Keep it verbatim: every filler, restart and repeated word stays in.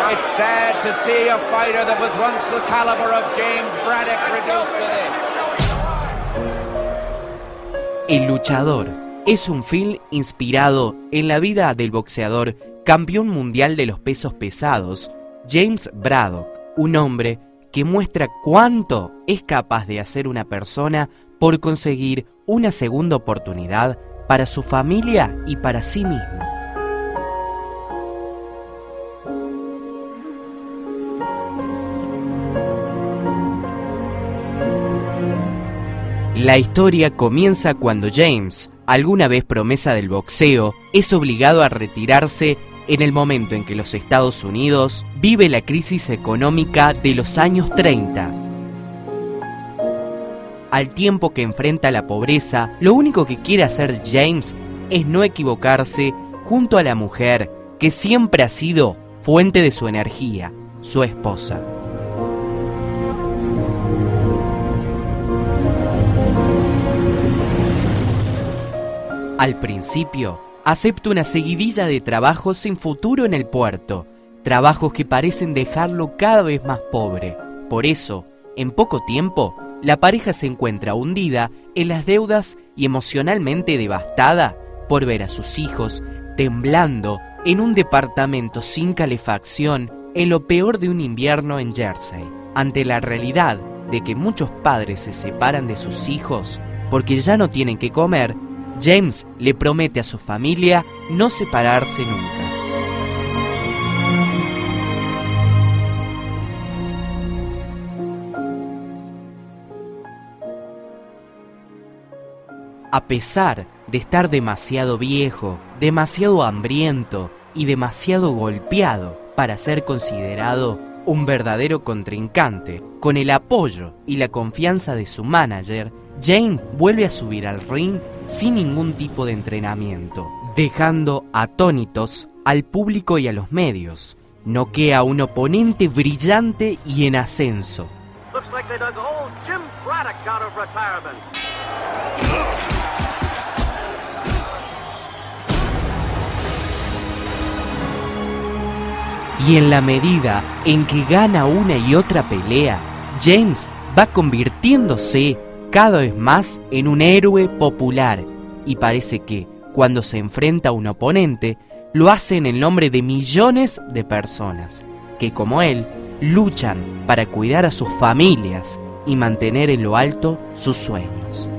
It's sad to see a fighter that was once the caliber of James Braddock reduced to this. El luchador es un film inspirado en la vida del boxeador campeón mundial de los pesos pesados, James Braddock, un hombre que muestra cuánto es capaz de hacer una persona por conseguir una segunda oportunidad para su familia y para sí mismo. La historia comienza cuando James, alguna vez promesa del boxeo, es obligado a retirarse en el momento en que los Estados Unidos vive la crisis económica de los años treinta. Al tiempo que enfrenta la pobreza, lo único que quiere hacer James es no equivocarse junto a la mujer que siempre ha sido fuente de su energía, su esposa. Al principio, acepta una seguidilla de trabajos sin futuro en el puerto, trabajos que parecen dejarlo cada vez más pobre. Por eso, en poco tiempo, la pareja se encuentra hundida en las deudas y emocionalmente devastada por ver a sus hijos temblando en un departamento sin calefacción en lo peor de un invierno en Jersey. Ante la realidad de que muchos padres se separan de sus hijos porque ya no tienen que comer, James le promete a su familia no separarse nunca. A pesar de estar demasiado viejo, demasiado hambriento y demasiado golpeado para ser considerado un verdadero contrincante, con el apoyo y la confianza de su manager, Jane vuelve a subir al ring sin ningún tipo de entrenamiento, dejando atónitos al público y a los medios. Noquea a un oponente brillante y en ascenso. Y en la medida en que gana una y otra pelea, James va convirtiéndose cada vez más en un héroe popular, y parece que, cuando se enfrenta a un oponente, lo hace en el nombre de millones de personas, que como él, luchan para cuidar a sus familias y mantener en lo alto sus sueños.